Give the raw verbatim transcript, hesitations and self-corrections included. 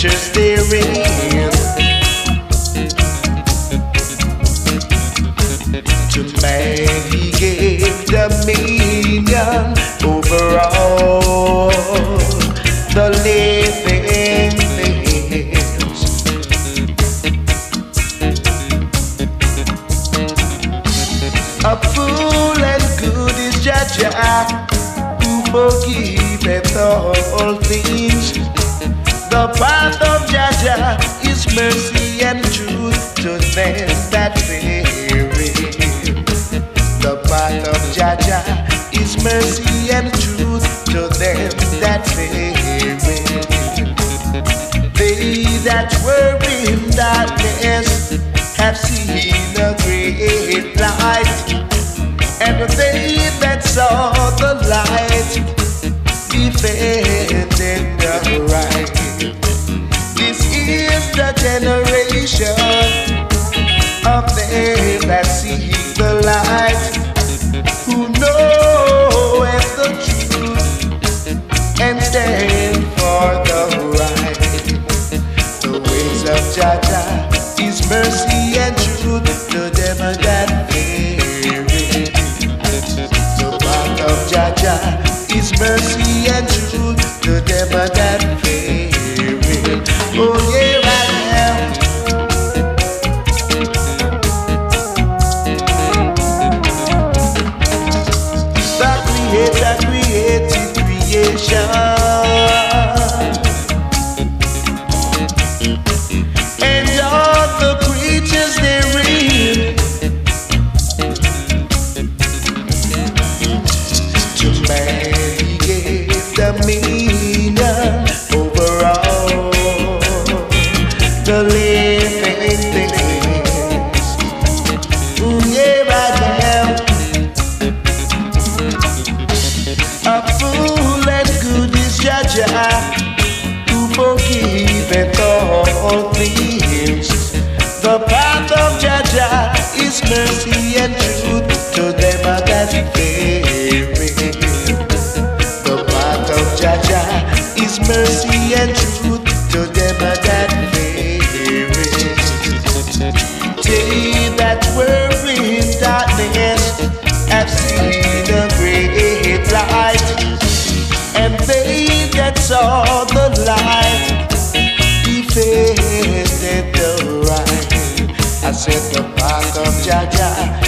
creatures therein. To man he gave dominion over all the living things. A fool and good is Jah Jah, who forgiveth all things. The path of Jah Jah is mercy and truth to them that fear Him. The path of Jah Jah is mercy and truth to them that fear Him. They that were in darkness have seen a great light, and they that saw the light defended the right. This is the generation of them that seek the light, who know the truth and stand for the right. The ways of Jah Jah is mercy and truth to them that fear Him. The path of Jah Jah is mercy and truth to them that fear Him. Oh yeah, right now. The Creator created creation, and all the creatures therein. To man He gave dominion over all the living things. Ooh, yeah, right now. A fool and good is Jah Jah, who forgiveth all things. The path of Jah Jah is mercy and truth to them that fear Him. The path of Jah Jah is mercy and truth to them that fear Him. They that were in darkness have seen a great light, and they that saw the light defended the right. I said the path of Jah Jah